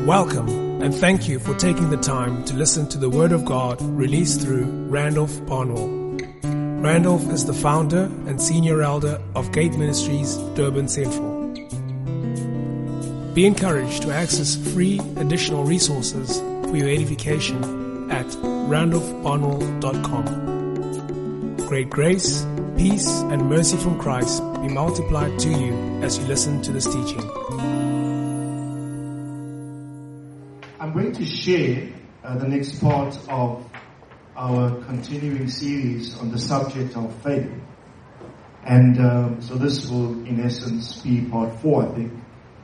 Welcome and thank you for taking the time to listen to the Word of God released through Randolph Barnwell. Randolph is the founder and senior elder of Gate Ministries, Durban Central. Be encouraged to access free additional resources for your edification at randolphbarnwell.com. Great grace, peace, and mercy from Christ be multiplied to you as you listen to this teaching. I'm going to share the next part of our continuing series on the subject of faith. And so this will, in essence, be part 4, I think.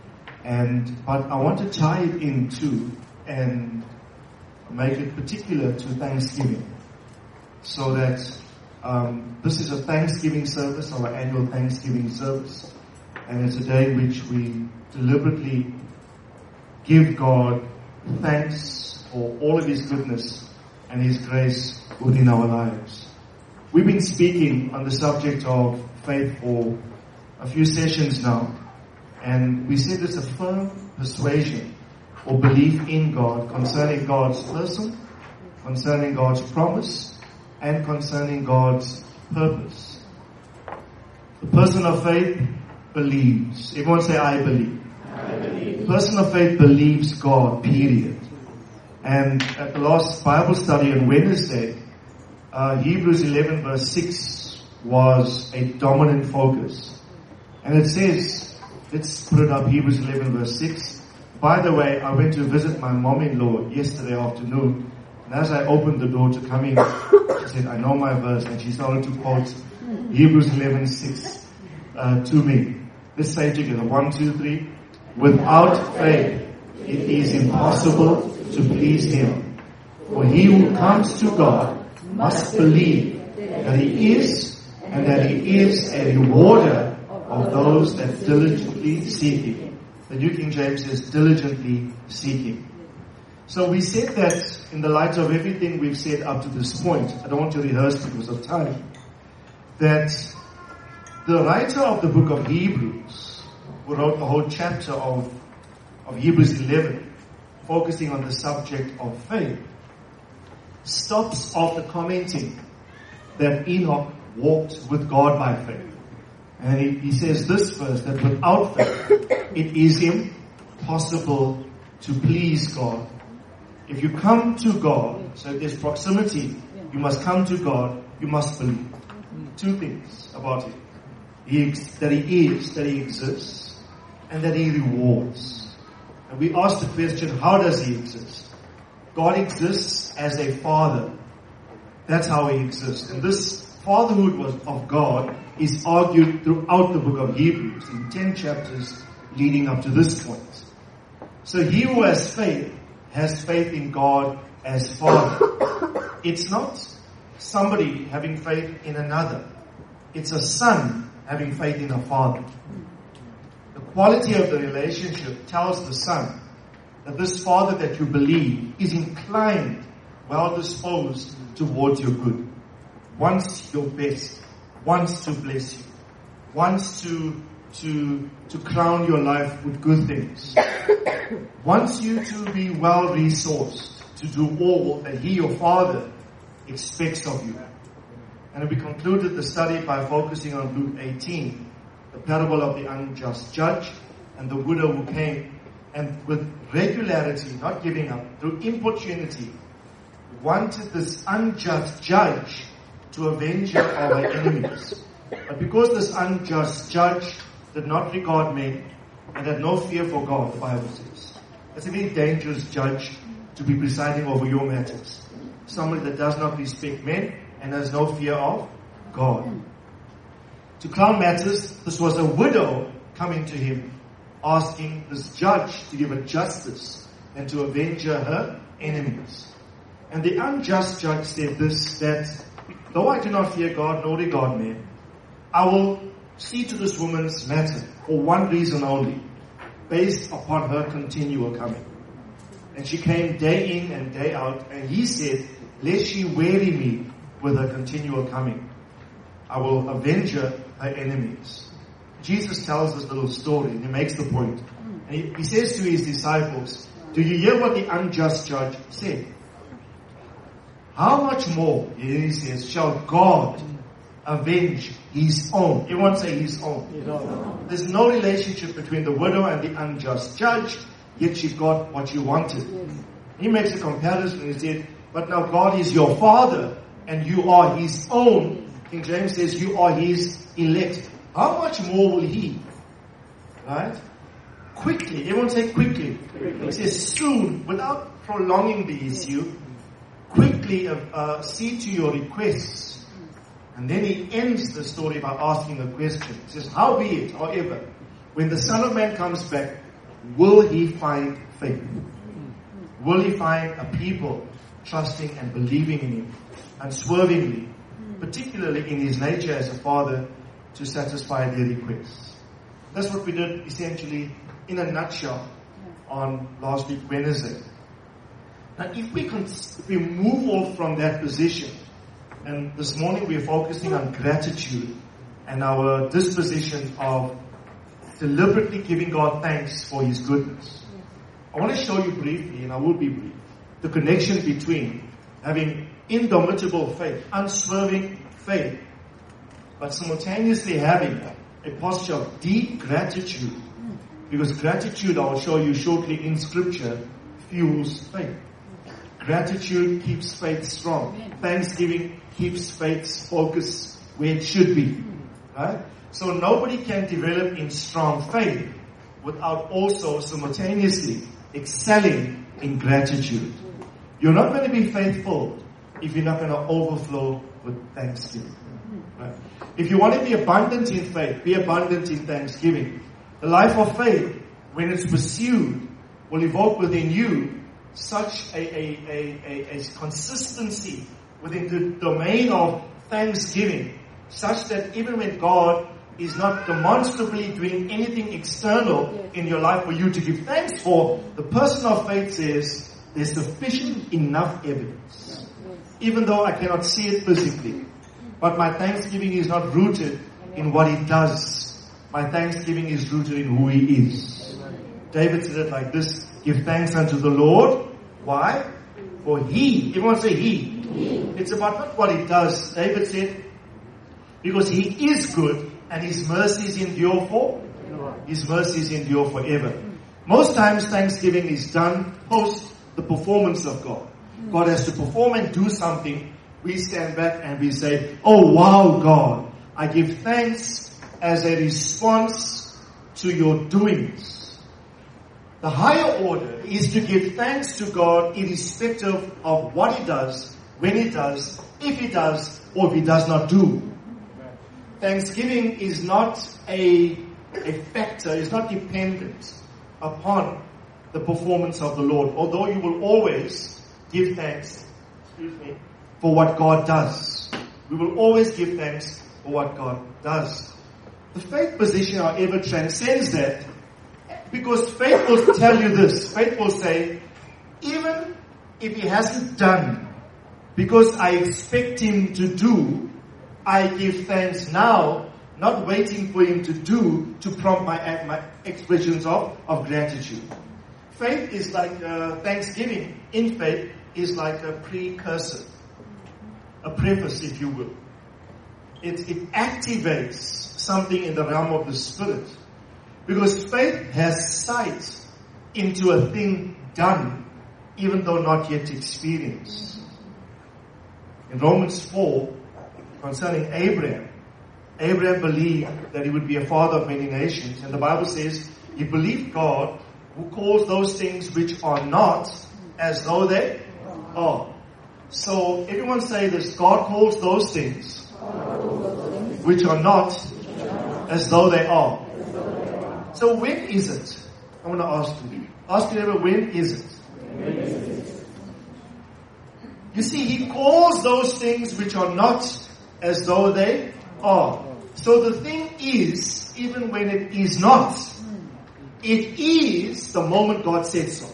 But I want to tie it into and make it particular to Thanksgiving. So that this is a Thanksgiving service, our annual Thanksgiving service. And it's a day in which we deliberately give God thanks for all of His goodness and His grace within our lives. We've been speaking on the subject of faith for a few sessions now, and we said it's a firm persuasion or belief in God concerning God's person, concerning God's promise, and concerning God's purpose. The person of faith believes. Everyone say, I believe. The person of faith believes God, period. And at the last Bible study on Wednesday, Hebrews 11 verse 6 was a dominant focus. And it says, let's put it up, Hebrews 11 verse 6. By the way, I went to visit my mom-in-law yesterday afternoon. And as I opened the door to come in, she said, I know my verse. And she started to quote Hebrews 11 6 to me. Let's say it together. 1, 2, 3. Without faith, it is impossible to please Him. For he who comes to God must believe that He is, and that He is a rewarder of those that diligently seek Him. The New King James says diligently seeking. So we said that in the light of everything we've said up to this point, I don't want to rehearse because of time, that the writer of the book of Hebrews, who wrote the whole chapter of Hebrews 11, focusing on the subject of faith, stops after commenting that Enoch walked with God by faith. And he says this verse, that without faith, it is impossible to please God. If you come to God, so there's proximity, you must come to God, you must believe. Two things about Him. That He exists, and that He rewards. And we ask the question, how does He exist? God exists as a Father. That's how He exists. And this fatherhood of God is argued throughout the book of Hebrews in 10 chapters leading up to this point. So he who has faith in God as Father. It's not somebody having faith in another. It's a son having faith in a father. The quality of the relationship tells the son that this father that you believe is inclined, well disposed towards your good, wants your best, wants to bless you, wants to crown your life with good things, wants you to be well resourced to do all that He, your Father, expects of you. And we concluded the study by focusing on Luke 18, the parable of the unjust judge and the widow who came and with regularity, not giving up, through importunity, wanted this unjust judge to avenge her of her enemies. But because this unjust judge did not regard men and had no fear for God, the Bible says, that's a very dangerous judge to be presiding over your matters. Somebody that does not respect men and has no fear of God. To crown matters, this was a widow coming to him, asking this judge to give her justice and to avenge her enemies. And the unjust judge said this, that though I do not fear God nor regard men, I will see to this woman's matter for one reason only, based upon her continual coming. And she came day in and day out, and he said, lest she weary me with her continual coming, I will avenge her enemies. Jesus tells this little story, and he makes the point. And he says to his disciples, Do you hear what the unjust judge said? How much more, he says, shall God avenge his own? Everyone say his own. There's no relationship between the widow and the unjust judge, yet she got what she wanted. He makes a comparison. He said, but now God is your father and you are his own. King James says you are his elect. How much more will he? Right? Quickly. Everyone say quickly. He says soon, without prolonging the issue, quickly see to your requests. And then he ends the story by asking a question. He says, howbeit, however, when the Son of Man comes back, will he find faith? Will he find a people trusting and believing in him unswervingly, particularly in his nature as a father, to satisfy their requests? That's what we did essentially in a nutshell on last week Wednesday. Now if we move off from that position, and this morning we're focusing on gratitude and our disposition of deliberately giving God thanks for his goodness. I want to show you briefly, and I will be brief, the connection between having indomitable faith, unswerving faith, but simultaneously having a posture of deep gratitude. Because gratitude, I will show you shortly in scripture, fuels faith. Gratitude keeps faith strong. Thanksgiving keeps faith's focus where it should be. Right? So nobody can develop in strong faith without also simultaneously excelling in gratitude. You're not going to be faithful if you're not going to overflow with thanksgiving. Right? If you want to be abundant in faith, be abundant in thanksgiving. The life of faith, when it's pursued, will evoke within you such a consistency within the domain of thanksgiving, such that even when God is not demonstrably doing anything external in your life for you to give thanks for, the person of faith says, there's sufficient enough evidence. Even though I cannot see it physically, but my thanksgiving is not rooted in what he does. My thanksgiving is rooted in who he is. David said it like this, give thanks unto the Lord. Why? For he, everyone say he. It's about not what he does. David said, because he is good and his mercies endure forever. Most times thanksgiving is done post the performance of God. God has to perform and do something. We stand back and we say, oh wow God, I give thanks as a response to your doings. The higher order is to give thanks to God irrespective of what he does, when he does, if he does, or if he does not do. Thanksgiving is not a factor, it's not dependent upon the performance of the Lord, although you will always give thanks, for what God does. We will always give thanks for what God does. The faith position, however, transcends that, because faith will tell you this. Faith will say, even if he hasn't done, because I expect him to do, I give thanks now, not waiting for him to do to prompt my expressions of gratitude. Faith is like thanksgiving in faith is like a precursor, a preface, if you will. It activates something in the realm of the spirit. Because faith has sight into a thing done, even though not yet experienced. In Romans 4, concerning Abraham believed that he would be a father of many nations. And the Bible says he believed God, who calls those things which are not as though they are. So everyone say this, God calls those things which are not as though they are. So when is it? I want to ask you. Ask you, when is it? You see, he calls those things which are not as though they are. So the thing is, even when it is not, it is the moment God said so.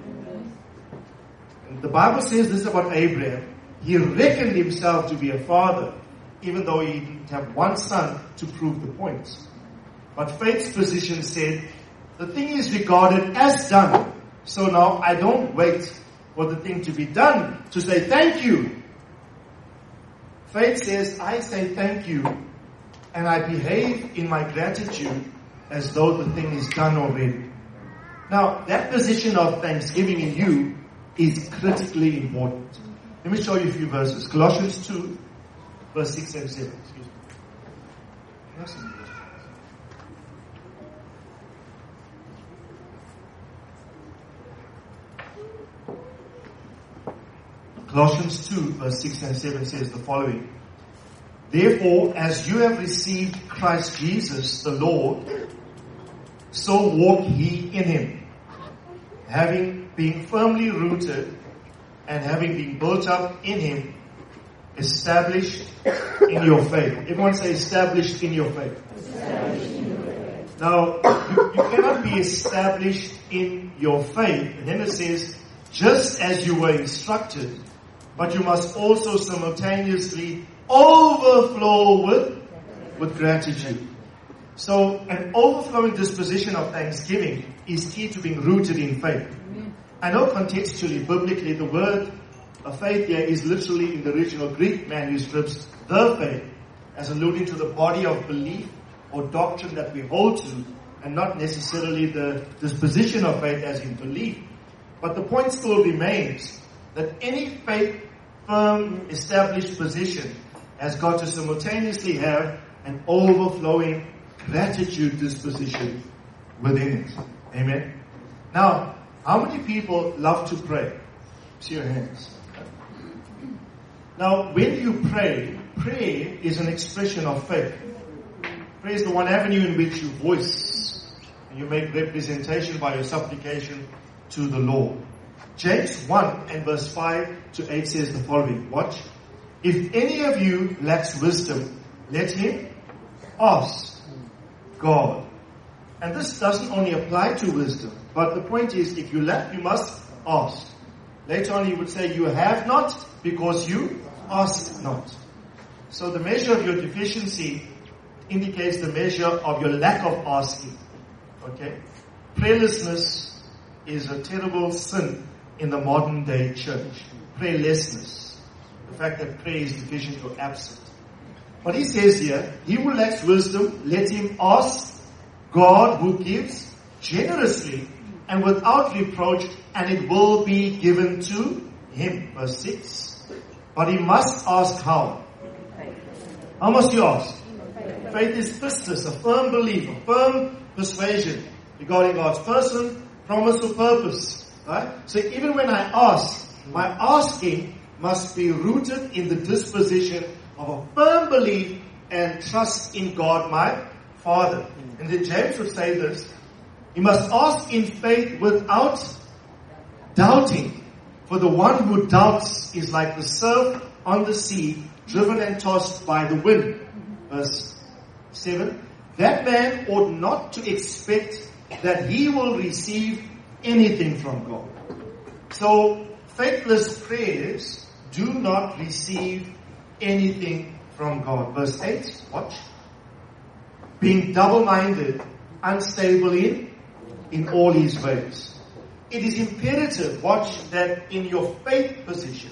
And the Bible says this about Abraham. He reckoned himself to be a father, even though he didn't have one son to prove the point. But faith's position said, the thing is regarded as done, So now I don't wait for the thing to be done to say thank you. Faith says, I say thank you, and I behave in my gratitude as though the thing is done already. Now, that position of thanksgiving in you is critically important. Let me show you a few verses. Colossians 2, verse 6 and 7. Excuse me. Colossians 2, verse 6 and 7 says the following. Therefore, as you have received Christ Jesus the Lord, so walk ye in him, having been firmly rooted and having been built up in him, established in your faith. Everyone say established in your faith. Now, you cannot be established in your faith. And then it says, just as you were instructed, but you must also simultaneously overflow with gratitude. So an overflowing disposition of thanksgiving is key to being rooted in faith. I know contextually, biblically, the word faith here is literally in the original Greek manuscripts, the faith, as alluding to the body of belief or doctrine that we hold to, and not necessarily the disposition of faith as in belief. But the point still remains that any faith, firm, established position has got to simultaneously have an overflowing gratitude disposition within it. Amen. Now, how many people love to pray? See your hands. Now, when you pray, prayer is an expression of faith. Prayer is the one avenue in which you voice and you make representation by your supplication to the Lord. James 1 and verse 5 to 8 says the following. Watch. If any of you lacks wisdom, let him ask God. And this doesn't only apply to wisdom, but the point is, if you lack, you must ask. Later on he would say, you have not because you ask not. So the measure of your deficiency indicates the measure of your lack of asking. Okay? Prayerlessness is a terrible sin in the modern day church. Prayerlessness. The fact that prayer is deficient or absent. But he says here, he who lacks wisdom, let him ask God who gives generously and without reproach, and it will be given to him. Verse 6. But he must ask how? How must you ask? Faith is pistis, a firm belief, a firm persuasion regarding God's person, promise or purpose. Right? So even when I ask, my asking must be rooted in the disposition of a firm belief and trust in God, my Father. And then James would say this, you must ask in faith without doubting. For the one who doubts is like the surf on the sea, driven and tossed by the wind. Verse 7. That man ought not to expect that he will receive anything from God. So, faithless prayers do not receive anything from God. Verse 8, watch. Being double-minded, unstable in all his ways. It is imperative, watch, that in your faith position,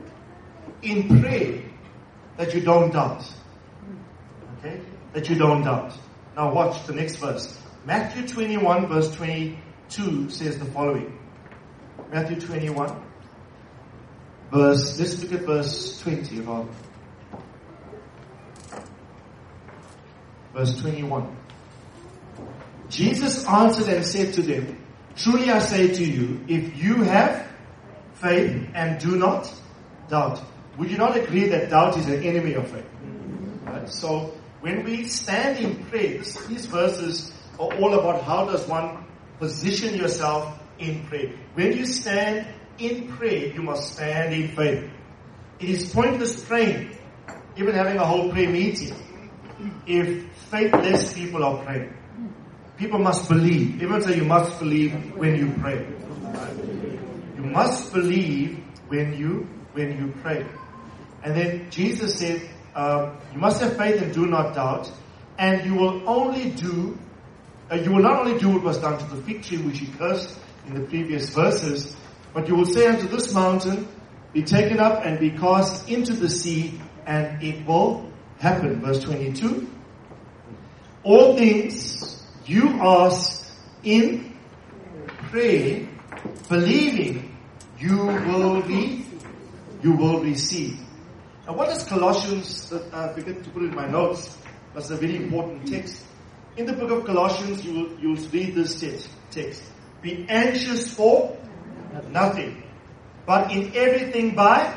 in prayer, that you don't doubt. Okay? That you don't doubt. Now watch the next verse. Matthew 21 verse 22 says the following. Matthew 21 let's look at verse 20 rather. Verse 21. Jesus answered and said to them, truly I say to you, if you have faith and do not doubt. Would you not agree that doubt is an enemy of faith? Right? So when we stand in prayer, these verses are all about how does one position yourself in prayer. When you stand in prayer, you must stand in faith. It is pointless praying, even having a whole prayer meeting, if faithless people are praying. People must believe. Everyone say you must believe when you pray. You must believe when you pray. And then Jesus said, you must have faith and do not doubt, and you will not only do what was done to the fig tree which he cursed, in the previous verses. But you will say unto this mountain, be taken up and be cast into the sea, and it will happen. Verse 22. All things you ask in prayer, believing, you will receive. Now what is Colossians? I forget to put it in my notes. That's a very important text. In the book of Colossians, you'll read this text. Be anxious for nothing, but in everything by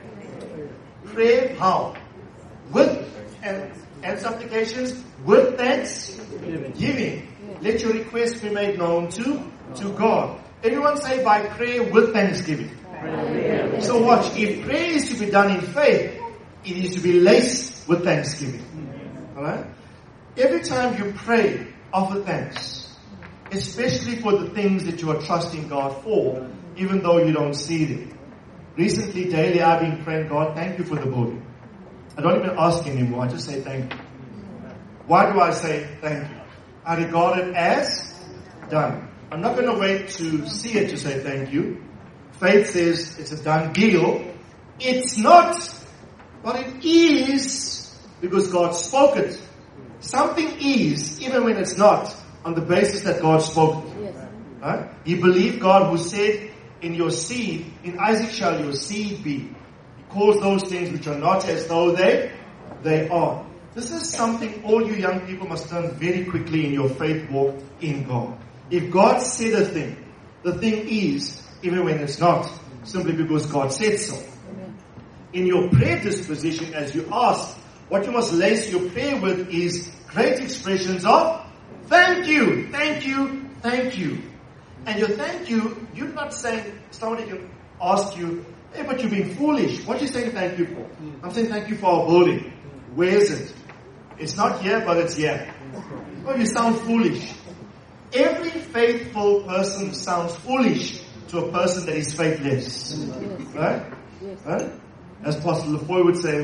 prayer. How? With and supplications, with thanksgiving. Let your requests be made known to God. Everyone say by prayer with thanksgiving. So watch, if prayer is to be done in faith, it is to be laced with thanksgiving. Alright? Every time you pray, offer thanks. Especially for the things that you are trusting God for, even though you don't see them. Recently, daily, I've been praying, God, thank you for the building. I don't even ask anymore, I just say thank you. Why do I say thank you? I regard it as done. I'm not going to wait to see it to say thank you. Faith says it's a done deal. It's not, but it is because God spoke it. Something is, even when it's not, on the basis that God spoke it. Yes. Right? You believe God who said, in your seed, in Isaac shall your seed be. He calls those things which are not as though they are. This is something all you young people must learn very quickly in your faith walk in God. If God said a thing, the thing is, even when it's not, simply because God said so. In your prayer disposition, as you ask, what you must lace your prayer with is great expressions of thank you, thank you, thank you. And your thank you, you're not saying, somebody can ask you, hey, but you've been foolish. What are you saying thank you for? I'm saying thank you for our building. Where is it? It's not here, but it's here. Oh, you sound foolish. Every faithful person sounds foolish to a person that is faithless. Right? Right? As Pastor LaFoy would say,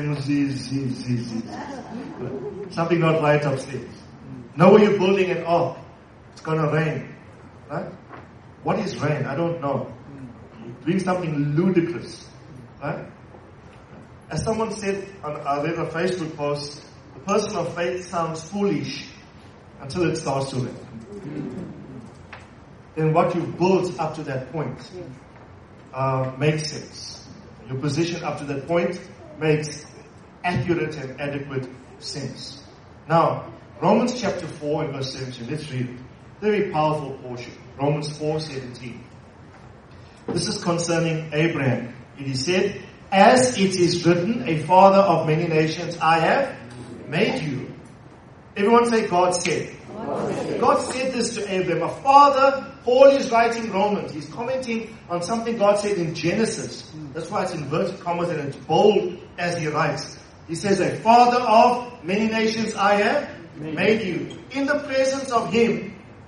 something not right upstairs. Know where you're building an ark. It's going to rain. Right? What is rain? I don't know. Doing something ludicrous. Right? As someone said, I read a Facebook post, the person of faith sounds foolish until it starts to rain. Then what you've built up to that point makes sense. Your position up to that point makes accurate and adequate sense. Now, Romans chapter 4 and verse 17. Let's read it. Very powerful portion. Romans 4:17. This is concerning Abraham. It is said, as it is written, a father of many nations I have made you. Everyone say, God said. God said this to Abraham. A father, Paul is writing Romans. He's commenting on something God said in Genesis. That's why it's inverted commas and it's bold as he writes. He says, a father of many nations I have made you. In the presence of him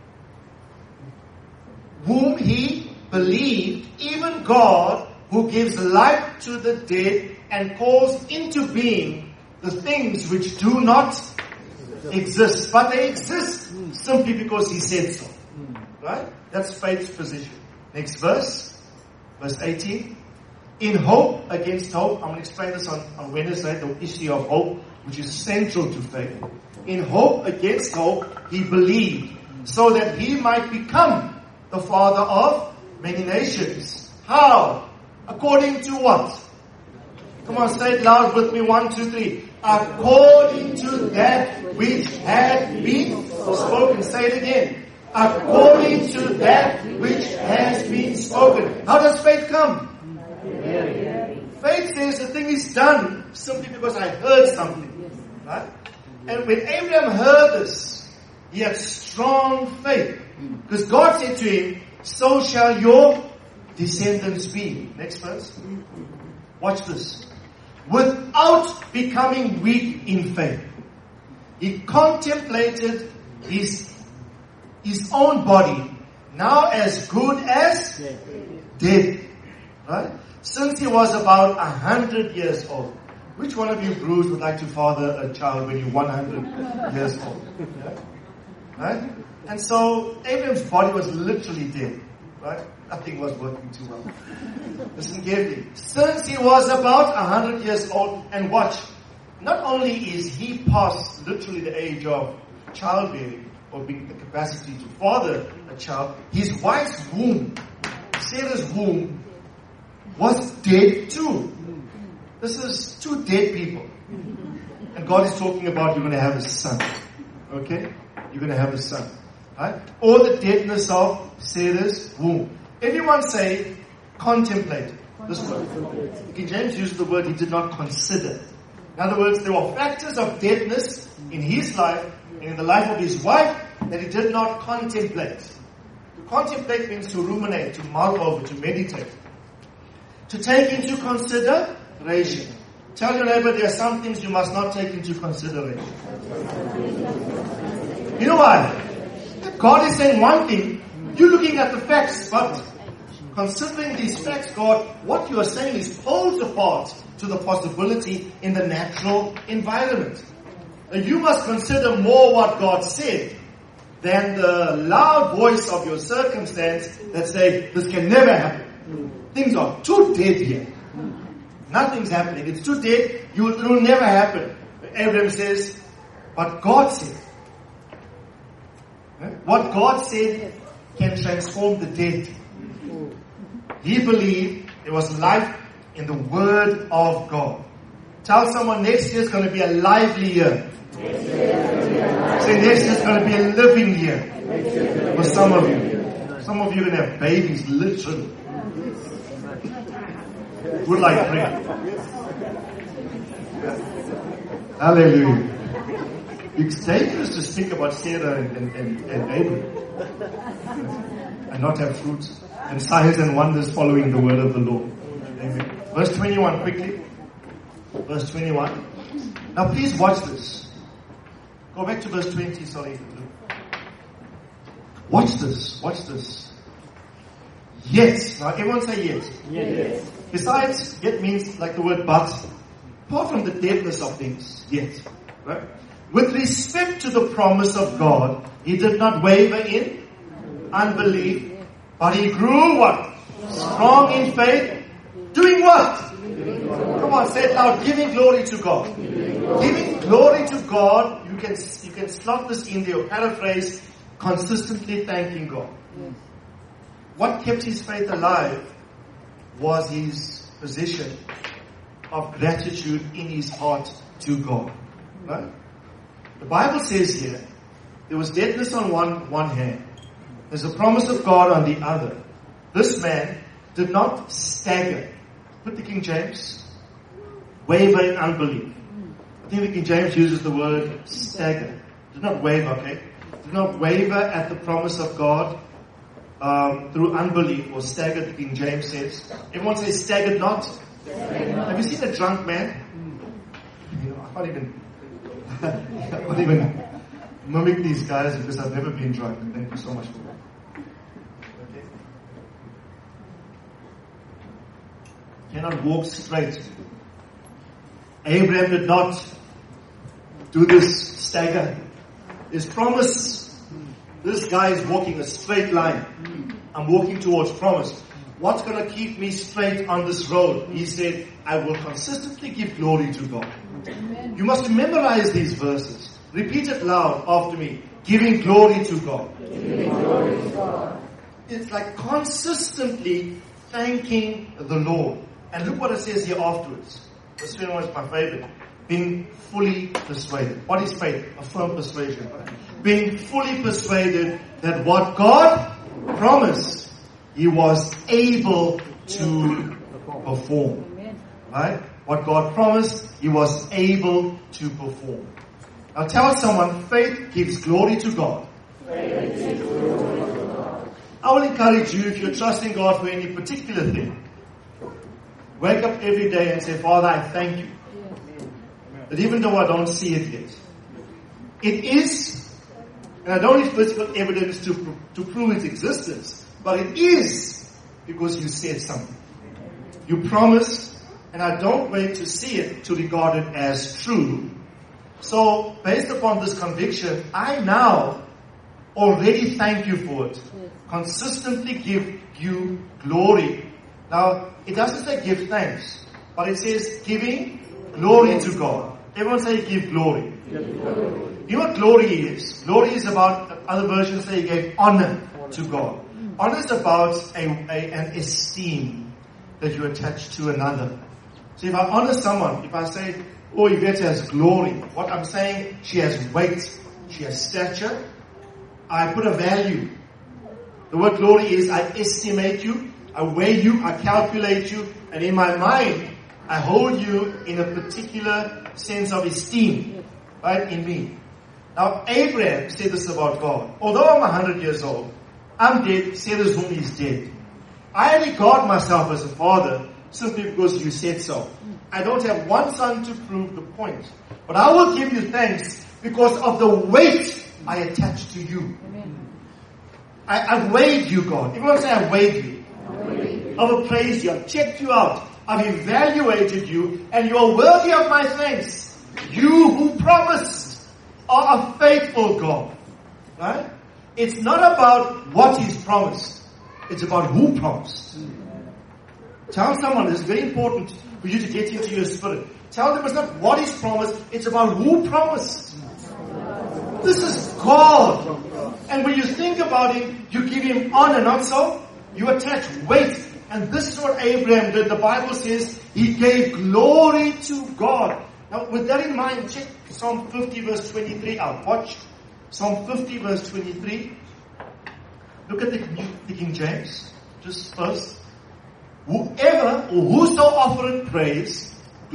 whom he believed, even God who gives life to the dead and calls into being the things which do not exist, but they exist simply because he said so. Right? That's faith's position. Next verse 18. In hope against hope, I'm going to explain this on Wednesday, the issue of hope, which is central to faith. In hope against hope, he believed, so that he might become the father of many nations. How? According to what? Come on, say it loud with me. 1, 2, 3. According to that which had been spoken. Say it again. According to that which has been spoken. How does faith come? Faith says the thing is done simply because I heard something. Right? And when Abraham heard this, he had strong faith. Because God said to him, so shall your descendants be. Next verse. Watch this. Without becoming weak in faith, he contemplated his own body, now as good as dead. Right? Since he was about 100 years old. Which one of you, Bruce, would like to father a child when you're 100 years old? Right? And so Abraham's body was literally dead. Right? Nothing was working too well. Listen carefully. Since he was about 100 years old, and watch, not only is he past literally the age of childbearing, or being the capacity to father a child, his wife's womb, Sarah's womb, was dead too. This is two dead people. And God is talking about you're going to have a son. Okay? You're going to have a son. Right? Or the deadness of Sarah's womb. Everyone say, contemplate. This word. King James uses the word he did not consider. In other words, there were factors of deadness in his life and in the life of his wife that he did not contemplate. To contemplate means to ruminate, to mull over, to meditate. To take into consideration. Tell your neighbor there are some things you must not take into consideration. You know why? God is saying one thing, you're looking at the facts, but considering these facts, God, what you are saying is poles apart to the possibility in the natural environment. You must consider more what God said than the loud voice of your circumstance that say, this can never happen. Things are too dead here. Nothing's happening. It's too dead. It will never happen. Abraham says, but God said. What God said can transform the dead. He believed there was life in the Word of God. Tell someone next year is going to be a lively year. Say next year is going to be a living year. For some of you. Some of you are going to have babies, literally. Would like prayer. Hallelujah. It's dangerous to speak about Sarah and Abraham and not have fruits and signs and wonders following the word of the Lord. Amen. Verse 21 quickly. Verse 21. Now please watch this. Go back to verse 20, sorry. Watch this. Watch this. Yet. Now everyone say yet. Yes. Besides, yet means like the word but. Apart from the deadness of things, yet. Right? With respect to the promise of God, he did not waver in unbelief, but he grew what? Strong in faith. Doing what? Come on, say it loud. Giving glory to God. Giving glory to God. You can slot this in there, paraphrase, consistently thanking God. What kept his faith alive was his position of gratitude in his heart to God. Right? The Bible says here, there was deadness on one hand. There's a promise of God on the other. This man did not stagger. Put the King James, waver in unbelief. I think the King James uses the word stagger. Did not waver, okay? Did not waver at the promise of God through unbelief, or staggered, the King James says. Everyone says staggered not. Have you seen a drunk man? You know, I can't even mimic these guys because I've never been drunk. Thank you so much for that. Okay. Cannot walk straight. Abraham did not do this stagger. His promise. This guy is walking a straight line. I'm walking towards promise. What's going to keep me straight on this road? He said, I will consistently give glory to God. Amen. You must memorize these verses. Repeat it loud after me. Giving glory to God. Giving glory to God. It's like consistently thanking the Lord. And look what it says here afterwards. This one is my favorite. Being fully persuaded. What is faith? A firm persuasion. Being fully persuaded that what God promised, he was able to perform. Right? What God promised, he was able to perform. Now tell someone, faith gives glory to God. I will encourage you, if you're trusting God for any particular thing, wake up every day and say, Father, I thank you. That even though I don't see it yet, it is, and I don't need physical evidence to prove its existence, but it is because you said something. You promised, and I don't wait to see it to regard it as true. So, based upon this conviction, I now already thank you for it. Consistently give you glory. Now, it doesn't say give thanks, but it says giving glory to God. Everyone say give glory. You know what glory is? Glory is about, other versions say he gave honor to God. Honor is about an esteem that you attach to another. So if I honor someone, if I say, oh, Yvette has glory, what I'm saying, she has weight, she has stature, I put a value. The word glory is I estimate you, I weigh you, I calculate you, and in my mind, I hold you in a particular sense of esteem, right, in me. Now, Abraham said this about God. Although I'm 100 years old, I'm dead, said as whom is dead. I regard myself as a father simply because you said so. I don't have one son to prove the point. But I will give you thanks because of the weight I attach to you. I've weighed you, God. Everyone say, I've weighed you. I've praised you. I've checked you out. I've evaluated you. And you are worthy of my thanks. You who promised are a faithful God. Right? It's not about what He's promised. It's about who promised. Tell someone, it's very important for you to get into your spirit. Tell them it's not what He's promised. It's about who promised. This is God. And when you think about Him, you give Him honor, not so? You attach weight. And this is what Abraham did. The Bible says he gave glory to God. Now, with that in mind, check Psalm 50 verse 23 out. Watch Psalm 50 verse 23. Look at the King James. Just first. Whoever or whoso offereth praise,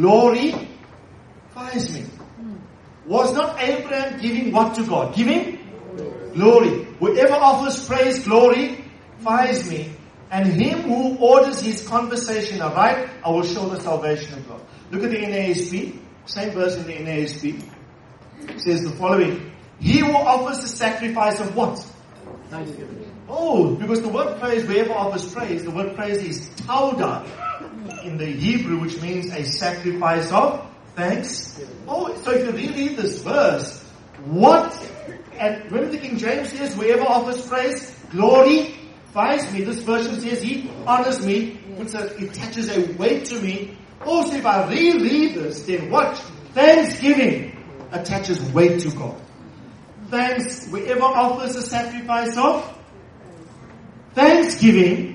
glorifies me. Was not Abraham giving what to God? Giving glory. Whoever offers praise, glorifies me. And him who orders his conversation aright, I will show the salvation of God. Look at the NASB. Same verse in the NASB. It says the following. He who offers the sacrifice of what? Thanksgiving. Oh, because the word praise, whoever offers praise, the word praise is tauda in the Hebrew, which means a sacrifice of thanks. Oh, so if you reread this verse, what? And when the King James says, whoever offers praise, glorifies me. This version says, he honors me, which attaches a weight to me. Also, if I reread this, then watch. Thanksgiving attaches weight to God. Thanks, whoever offers a sacrifice of thanksgiving,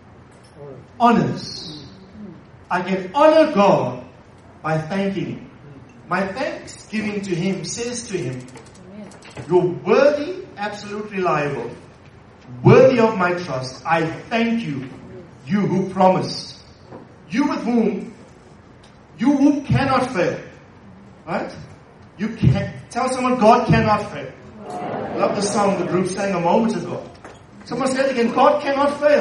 honors. I can honor God by thanking Him. My thanksgiving to Him says to Him, you're worthy, absolute, reliable, worthy of my trust. I thank you, you who promised. You with whom, you who cannot fail. Right? You can't. Tell someone God cannot fail. I love the song the group sang a moment ago. Someone said again, God cannot fail.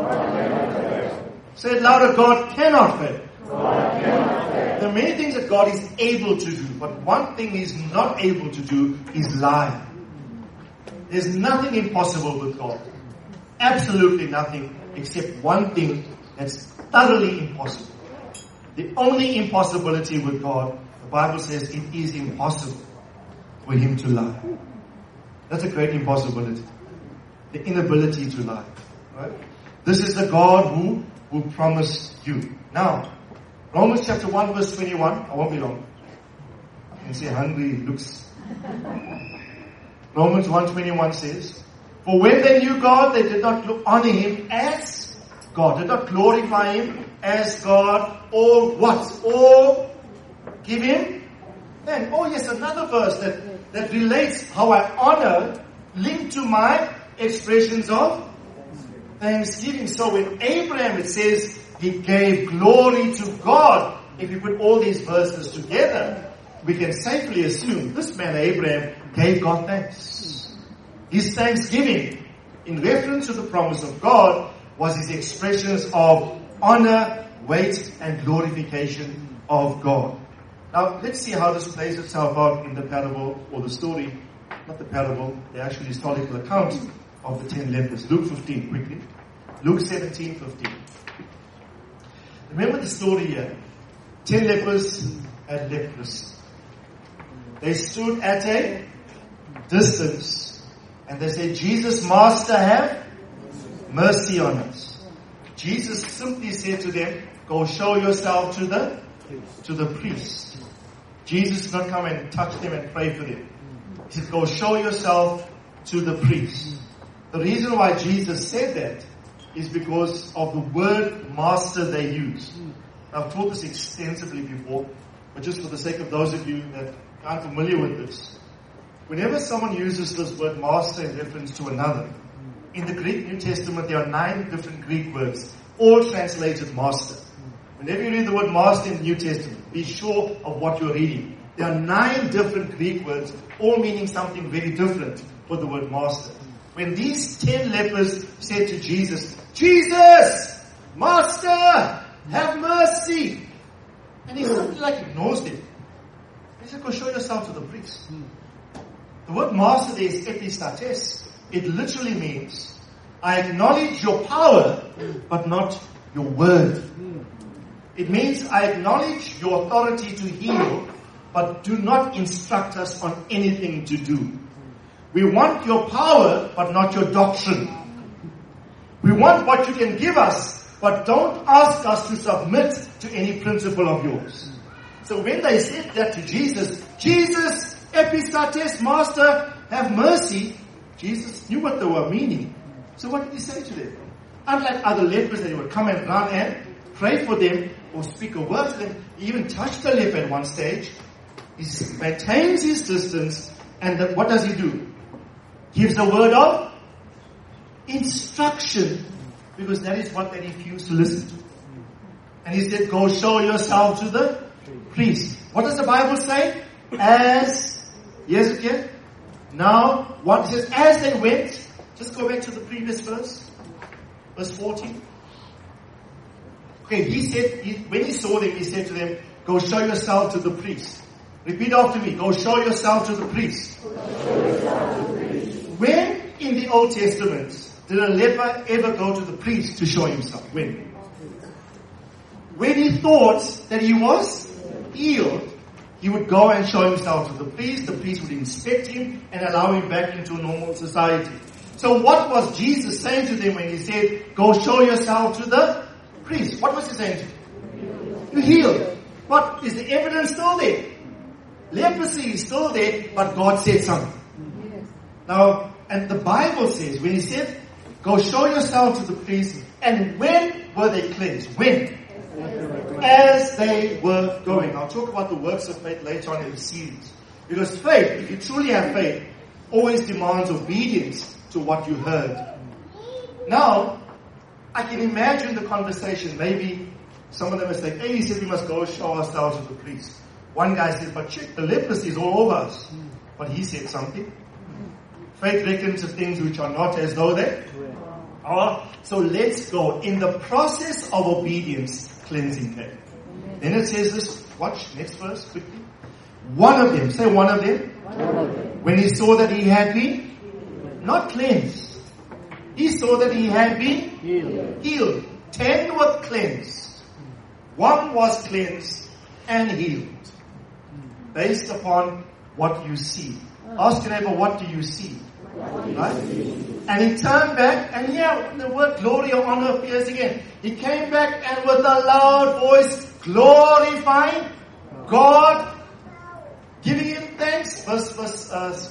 Say it louder, God cannot fail. There are many things that God is able to do, but one thing He's not able to do is lie. There's nothing impossible with God. Absolutely nothing except one thing that's thoroughly impossible. The only impossibility with God, the Bible says it is impossible for Him to lie. That's a great impossibility. The inability to lie. Right? This is the God who promised you. Now, Romans chapter 1 verse 21. I won't be long. I can see hungry looks. Romans 1:21 says, for when they knew God, they did not honor Him as God. Did not glorify Him as God. Or what? Or give Him then. Oh yes, another verse that relates how I honor linked to my expressions of thanksgiving. So in Abraham it says he gave glory to God. If you put all these verses together, we can safely assume this man Abraham gave God thanks. His thanksgiving in reference to the promise of God was his expressions of honor, weight and glorification of God. Now let's see how this plays itself out in the parable or the story. Not the parable, the actual historical account of the 10 lepers. Luke 15, quickly. Luke 17:15. Remember the story here. 10 lepers had leprosy. They stood at a distance And they said, Jesus, Master, have mercy on us. Jesus simply said to them, go show yourself to the priest. Jesus did not come and touch them and pray for them. He said, go show yourself to the priest. The reason why Jesus said that is because of the word master they use. I've taught this extensively before, but just for the sake of those of you that aren't familiar with this, whenever someone uses this word master in reference to another, in the Greek New Testament there are 9 different Greek words, all translated master. Whenever you read the word master in the New Testament, be sure of what you're reading. There are 9 different Greek words, all meaning something very different for the word master. When these 10 lepers said to Jesus, Jesus, Master, have mercy. And he something like ignores them. He said, go show yourself to the priest. The word master there is epistates. It literally means, I acknowledge your power, but not your word. It means I acknowledge your authority to heal, but do not instruct us on anything to do. We want your power, but not your doctrine. We want what you can give us, but don't ask us to submit to any principle of yours. So when they said that to Jesus, Jesus, epistates, Master, have mercy, Jesus knew what they were meaning. So what did he say to them? Unlike other lepers that he would come and run and pray for them or speak a word to them, he even touched the leper at one stage. He maintains his distance, and what does he do? Gives a word of instruction, because that is what they refused to listen to. And he said, go show yourself to the priest. What does the Bible say? Yes, again. Now, what it says, as they went, just go back to the previous verse 14. Okay, he said, when he saw them, he said to them, go show yourself to the priest. Repeat after me, go show yourself to the priest. When in the Old Testament did a leper ever go to the priest to show himself? When? When he thought that he was healed, he would go and show himself to the priest. The priest would inspect him and allow him back into normal society. So what was Jesus saying to them when he said, go show yourself to the priest? What was he saying to them? You're healed. But is the evidence still there? Leprosy is still there, but God said something. Now, and the Bible says, when he said, go show yourself to the priest, and when were they cleansed? When? As they were going. I'll talk about the works of faith later on in the series. Because faith, if you truly have faith, always demands obedience to what you heard. Now, I can imagine the conversation. Maybe some of them are saying, hey, he said we must go show ourselves to the priest. One guy said, but check, the leprosy is all over us. But he said something. Faith reckons of things which are not as though they are. So let's go. In the process of obedience, cleansing came. Then it says this, watch, next verse, quickly. One of them, say one of them. When he saw that he had been not cleansed, he saw that he had been healed. 10 were cleansed. 1 was cleansed and healed. Based upon what you see. Ask your neighbor, what do you see? Right? And he turned back, and here the word glory or honor appears again. He came back and with a loud voice, glorifying God, giving him thanks. Verse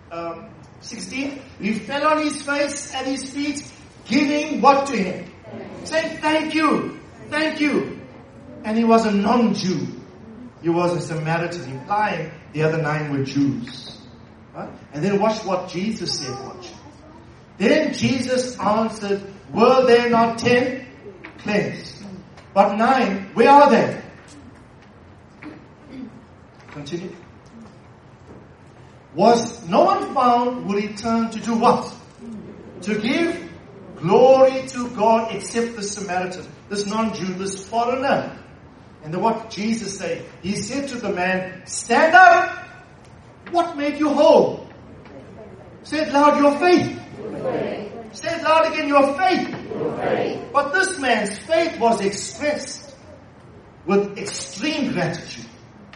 16. He fell on his face at his feet, giving what to him? Saying, thank you, thank you. And he was a non-Jew. He was a Samaritan, implying the other 9 were Jews. Right? And then watch what Jesus said. Watch. Then Jesus answered, were there not 10 cleansed? But 9, where are they? Continue. Was no one found who returned to do what? To give glory to God except the Samaritan, this non-Jew, this foreigner. And then what Jesus said? He said to the man, stand up. What made you whole? Say it loud, your faith. Say it loud again, your faith. But this man's faith was expressed with extreme gratitude.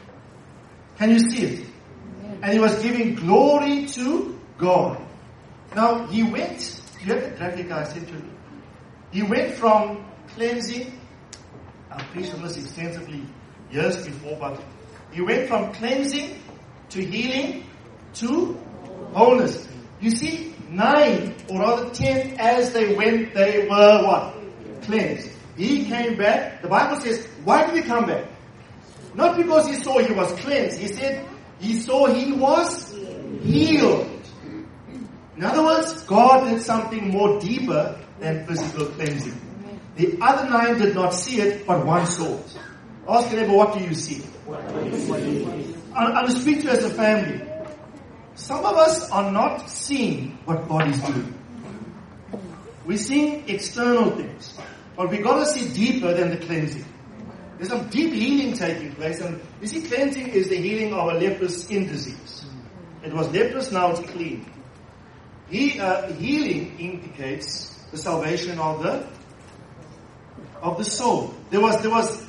Can you see it? And he was giving glory to God. Now, he went, you have the graphic I said to you. He went from cleansing, I've preached on this extensively years before, but he went from cleansing to healing to wholeness. You see, 9 or rather 10 as they went, they were what? Cleansed. He came back. The Bible says, why did he come back? Not because he saw he was cleansed. He said he saw he was healed. In other words, God did something more deeper than physical cleansing. The other 9 did not see it, but one saw it. Ask your neighbor, what do you see? I'll speak to you as a family. Some of us are not seeing what God is doing. We're seeing external things. But we've got to see deeper than the cleansing. There's some deep healing taking place. And you see, cleansing is the healing of a leprous skin disease. It was leprous, now it's clean. Healing indicates the salvation of the soul. There was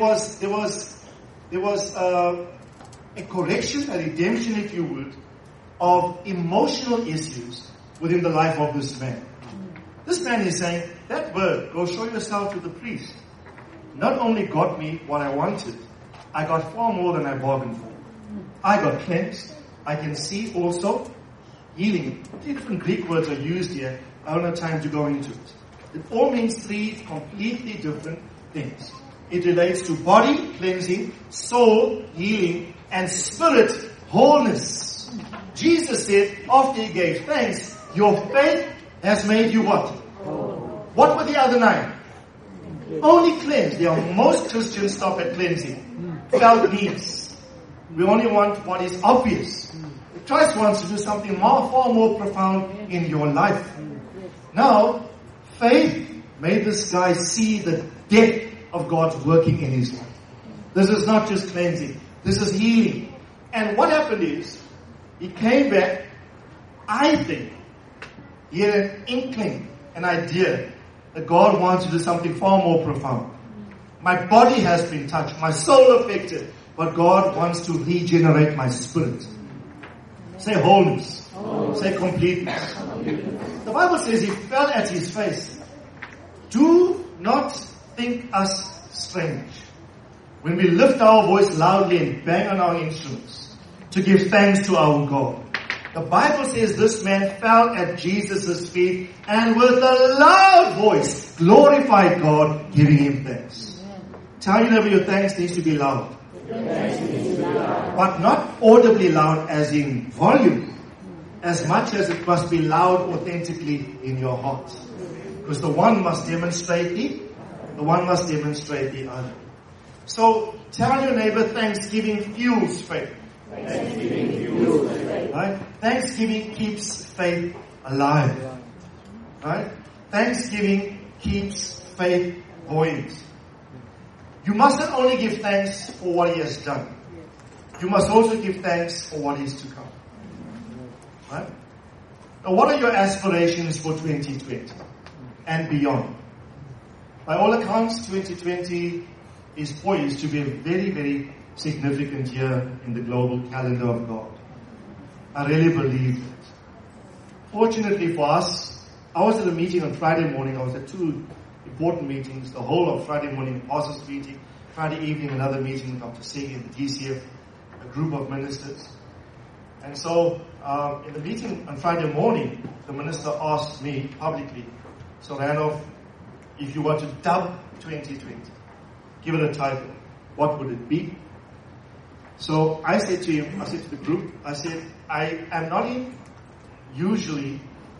a correction, a redemption, if you would, of emotional issues within the life of this man. This man is saying, that word, go show yourself to the priest, not only got me what I wanted, I got far more than I bargained for. I got cleansed. I can see also healing. 3 different Greek words are used here. I don't have time to go into it. It all means 3 completely different things. It relates to body cleansing, soul healing, and spirit wholeness. Jesus said, after he gave thanks, your faith has made you what? What were the other 9? Only cleansed. Most Christians stop at cleansing. Felt needs. We only want what is obvious. Christ wants to do something far more profound in your life. Now, faith made this guy see the depth of God's working in his life. This is not just cleansing. This is healing. And what happened is, he came back. I think he had an inkling, an idea that God wants to do something far more profound. My body has been touched, my soul affected, but God wants to regenerate my spirit. Say wholeness. Say completeness. The Bible says he fell at his face. Do not think us strange when we lift our voice loudly and bang on our instruments to give thanks to our God. The Bible says this man fell at Jesus' feet and with a loud voice glorified God, giving him thanks. Tell your neighbor, your thanks needs to be loud. But not audibly loud as in volume, as much as it must be loud authentically in your heart. Because the one must demonstrate the other. So tell your neighbor, thanksgiving fuels faith. Right? Thanksgiving keeps faith alive. Right? Thanksgiving keeps faith buoyant. You must not only give thanks for what he has done. You must also give thanks for what is to come. Right? Now, what are your aspirations for 2020 and beyond? By all accounts, 2020 is poised to be a very, very significant year in the global calendar of God. I really believe that. Fortunately for us, I was at a meeting on Friday morning. I was at 2 important meetings, the whole of Friday morning, pastors meeting, Friday evening, another meeting with Dr. Singh and the DCF, a group of ministers. And so, in the meeting on Friday morning, the minister asked me publicly, so Randolph, if you were to dub 2020, give it a title, what would it be? So I said to him, I said to the group, I said, I am not in usually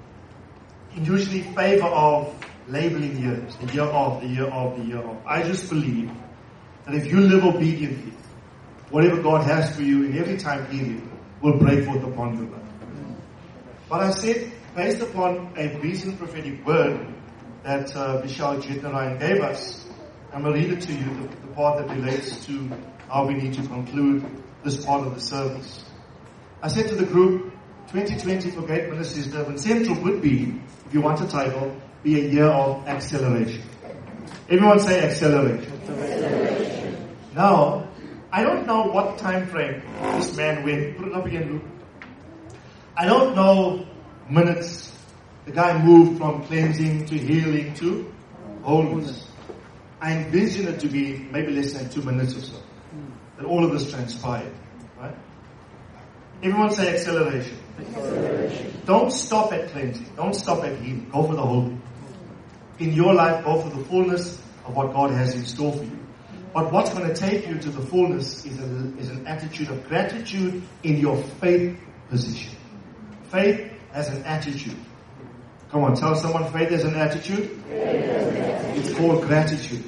favor of labeling years, the year of, the year of, the year of. I just believe that if you live obediently, whatever God has for you in every time period will break forth upon your life. But I said, based upon a recent prophetic word that Vishal Jitnarayan gave us, I'm going to read it to you, the part that relates to how we need to conclude this part of the service. I said to the group, 2020 for Gate Ministries Durban Central would be, if you want a title, be a year of acceleration. Everyone say acceleration. Now, I don't know what time frame this man went. Put it up again, Luke. I don't know minutes, The guy moved from cleansing to healing to wholeness. I envision it to be maybe less than 2 minutes or so. That all of this transpired. Right? Everyone say acceleration. Don't stop at cleansing. Don't stop at healing. Go for the whole. In your life, go for the fullness of what God has in store for you. But what's going to take you to the fullness is an attitude of gratitude in your faith position. Faith has an attitude. Come on, tell someone faith has an attitude. It's called gratitude.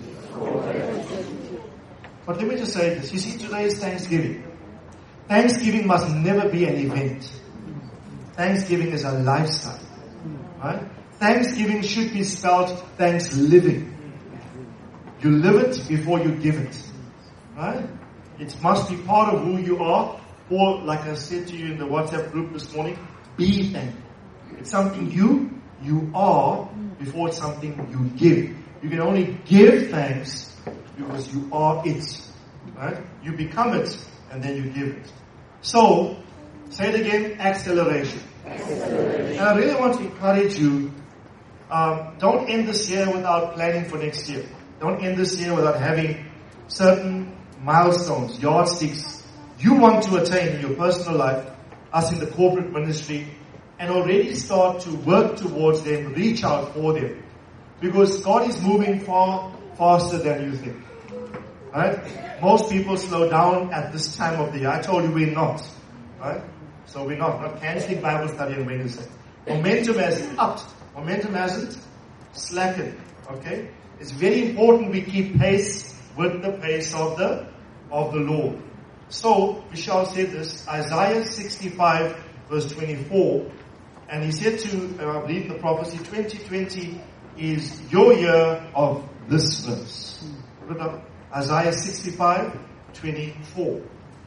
But let me just say this. You see, today is Thanksgiving. Thanksgiving must never be an event. Thanksgiving is a lifestyle. Right? Thanksgiving should be spelled thanks living. You live it before you give it. Right? It must be part of who you are. Or, like I said to you in the WhatsApp group this morning, be thankful. It's something you are before it's something you give. You can only give thanks because you are it. Right? You become it and then you give it. So, say it again, acceleration. And I really want to encourage you, don't end this year without planning for next year. Don't end this year without having certain milestones, yardsticks you want to attain in your personal life, us in the corporate ministry, and already start to work towards them, reach out for them. Because God is moving far faster than you think. Right? Most people slow down at this time of the year. I told you we're not. Right? So we're not cancelling Bible study on Wednesday. Momentum hasn't upped. Momentum hasn't slackened. Okay? It's very important we keep pace with the pace of the Lord. So, Michelle said this, Isaiah 65 verse 24, and he said to, read the prophecy, 2020 is your year of this verse. Put it up. Isaiah 65, 24.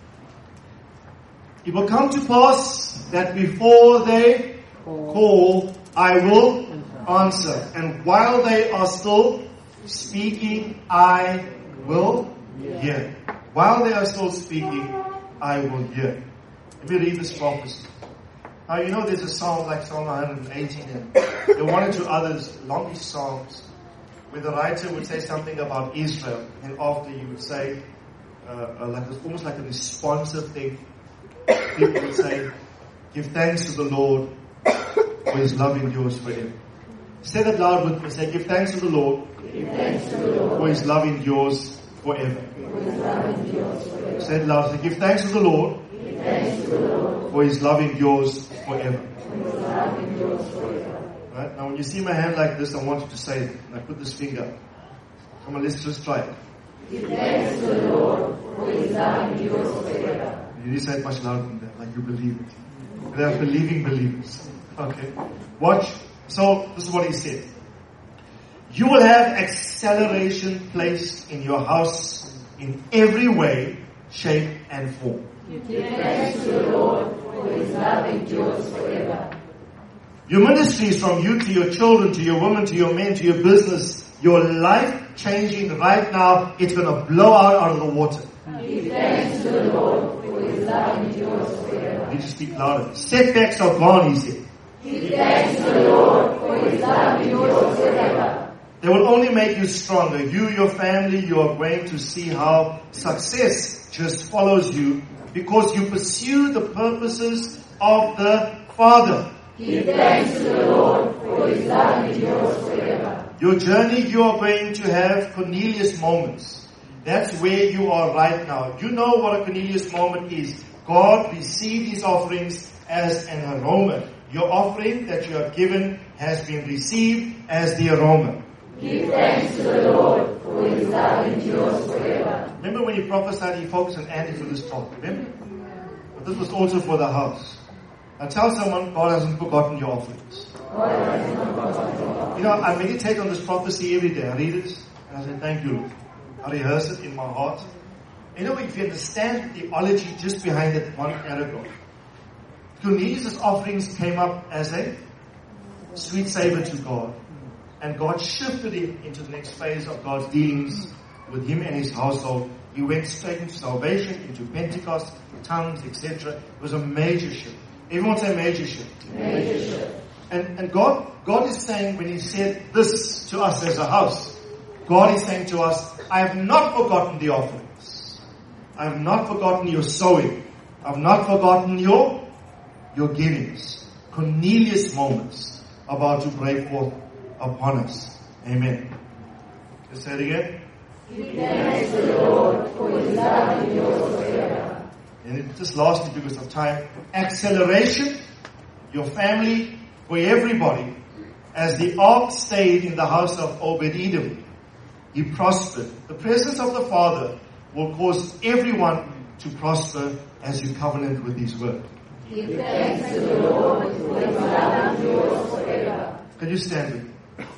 It will come to pass that before they call, I will answer. And while they are still speaking, I will hear. While they are still speaking, I will hear. Let me read this prophecy. Now, you know there's a psalm like Psalm 118, and there are one or two others, longish psalms, where the writer would say something about Israel, and after he would say, almost like a responsive thing. People would say, give thanks to the Lord, for His love endures forever. Say that loud with me. Say, give thanks to the Lord, for His love endures forever. Say it loud. Say, give thanks to the Lord, for His love endures forever. Right? Now when you see my hand like this, I want you to say it. And I put this finger. Come on, let's just try it. Give thanks to the Lord, for His love endures forever. You need to say it much louder than that, like you believe it. They are believing believers. Okay. Watch. So, this is what he said. You will have acceleration placed in your house in every way, shape, and form. Give thanks to the Lord, for His love endures forever. Your ministries, from you to your children, to your women, to your men, to your business, your life changing right now, it's going to blow out of the water. Give thanks to the Lord, for His love endures forever. You need to speak louder. Setbacks are gone, he said. Give thanks to the Lord, for His love endures forever. They will only make you stronger. You, your family, you are going to see how success just follows you because you pursue the purposes of the Father. Give thanks to the Lord, for His love endures forever. Your journey, you are going to have Cornelius moments. That's where you are right now. You know what a Cornelius moment is. God received His offerings as an aroma. Your offering that you have given has been received as the aroma. Give thanks to the Lord, for His love endures forever. Remember when He prophesied, He focused on adding to this talk. Remember? But this was also for the house. Now tell someone, God hasn't forgotten your offerings. You know, I meditate on this prophecy every day. I read it and I say, thank you, Lord. I rehearse it in my heart. You know, if you understand the theology just behind that one paragraph, Cornelius' offerings came up as a sweet savor to God. And God shifted him into the next phase of God's dealings with him and his household. He went straight into salvation, into Pentecost, tongues, etc. It was a major shift. Everyone say major shift. Major shift. And God is saying, when He said this to us as a house, God is saying to us, I have not forgotten the offerings. I have not forgotten your sowing. I have not forgotten your givings. Cornelius moments about to break forth upon us. Amen. Let's say it again. Give thanks to the Lord, for His love endures forever. And just lastly, because of time, acceleration, your family, for everybody, as the ark stayed in the house of Obed-Edom, he prospered. The presence of the Father will cause everyone to prosper as you covenant with His word. Give thanks to the Lord, for His love endures forever. Can you stand with me?